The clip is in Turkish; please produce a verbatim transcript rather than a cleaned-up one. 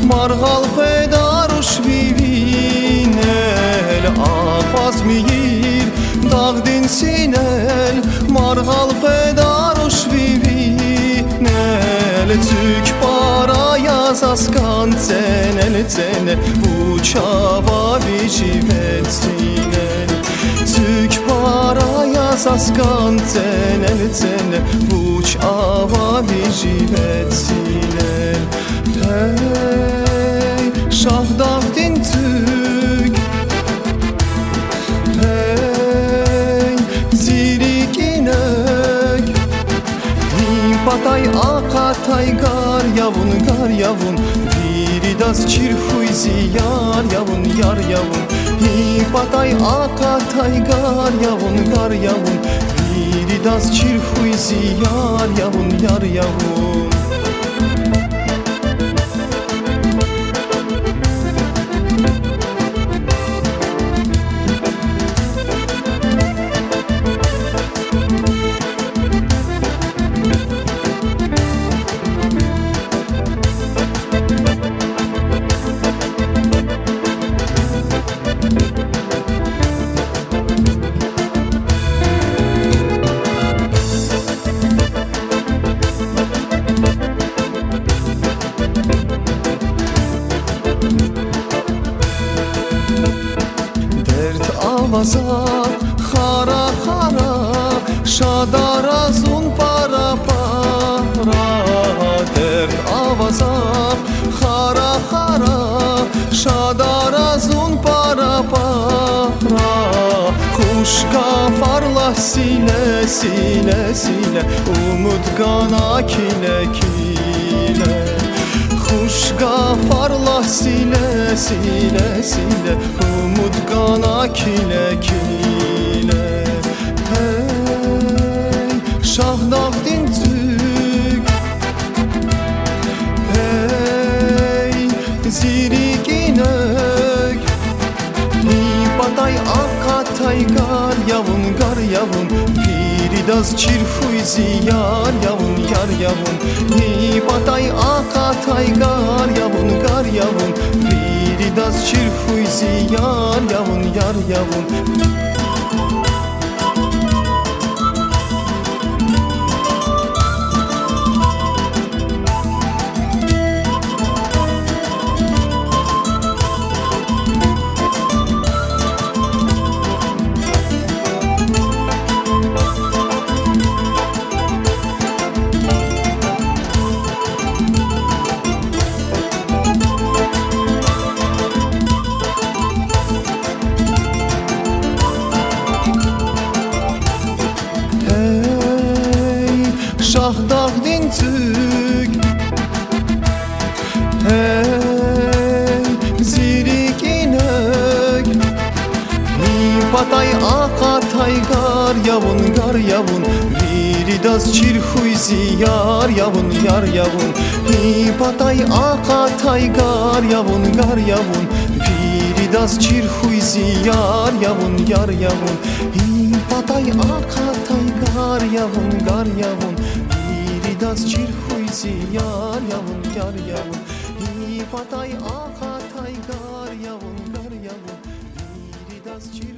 Margal fedaruş vivinel Apaz miyir dağdin sinel Margal fedaruş vivinel Tük para yazaskan tenel tene Vuçava vijivet sinel Tük para yazaskan tenel tene Vuçava vijivet sinel Hey, şahdavdin tük Hey, ziriginök Himpatay akatay gar yavun gar yavun Viridas çirhuy ziyar yavun yar yavun Himpatay akatay gar yavun gar yavun Viridas çirhuy ziyar yavun yar yavun Avaza xara xara şadarazun para para derd avaza xara xara şadarazun para para Kuşka farla sile sile sile umut gana kile kile Kuşka farla sile sile sile Umut gana kile kile Hey, şahdavdin tük Hey, ziriginök Hipatay akatay gar yavun gar yavun Viridas çirhuy ziyar yavun yar yavun Hipatay akatay gar yavun gar yavun Viridas çirhuy ziyar yavun yar yavun Şahdavdin tük Hey, ziriginök Hipatay akatay gar yavun gar yavun Viridas çirhuy ziyar yavun yar yavun Hipatay akatay gar yavun gar yavun Viridas çirhuy ziyar yavun yar yavun Hipatay akatay gar yavun gar yavun Viridas çirhuy ziyar yavun yar yavun Hipatay akatay gar yavun gar yavun Viridas çirhuy